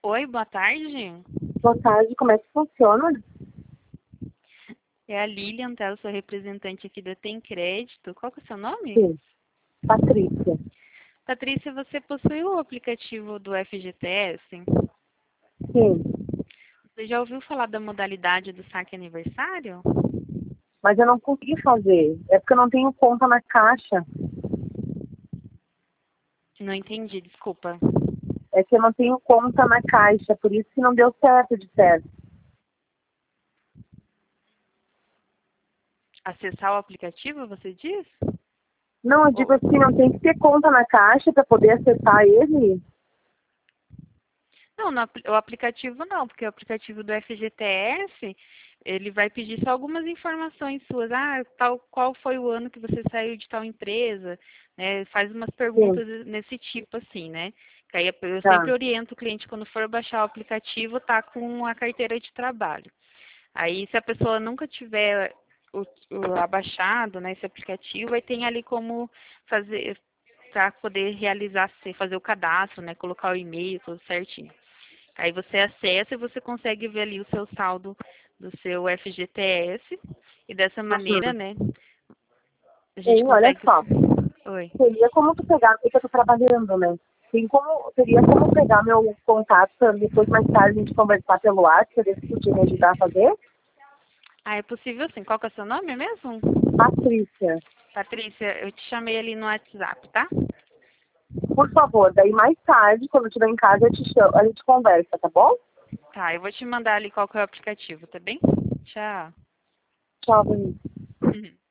Oi, boa tarde. Boa tarde, como é que funciona? É a Lilian, tá? Eu sou representante aqui da Tem Crédito. Qual que é o seu nome? Sim, Patrícia. Patrícia, você possui o aplicativo do FGTS? Sim, Você já ouviu falar da modalidade do saque aniversário? mas eu não consegui fazer. É porque eu não tenho conta na Caixa. Não entendi, desculpa. É que eu não tenho conta na Caixa, por isso que não deu certo de certo. Acessar o aplicativo, você diz? Não, eu digo Ou- assim, não tem que ter conta na Caixa para poder acessar ele? Não, o aplicativo não, porque o aplicativo do FGTS, ele vai pedir só algumas informações suas. Ah, qual foi o ano que você saiu de tal empresa? Né? Faz umas Sim, perguntas nesse tipo assim, né? Que aí eu tá, sempre oriento o cliente quando for baixar o aplicativo, tá com a carteira de trabalho. Aí se a pessoa nunca tiver o abaixado, né, esse aplicativo, aí tem ali como fazer para poder realizar, fazer o cadastro, né, colocar o e-mail, tudo certinho. Aí você acessa e você consegue ver ali o seu saldo do seu FGTS. E dessa maneira, uhum. né, a gente Sim, olha consegue. só, Oi. teria como tu pegar, porque eu tô trabalhando, né? Teria como pegar meu contato para depois mais tarde a gente conversar pelo WhatsApp, ver se podia me ajudar a fazer? Ah, é possível sim. Qual que é o seu nome mesmo? Patrícia. Patrícia, eu te chamei ali no WhatsApp, tá? Por favor, daí mais tarde, quando eu estiver em casa, eu te chamo, a gente conversa, tá bom? Tá, eu vou te mandar ali qual que é o aplicativo, tá bem? Tchau. Tchau, Vinícius.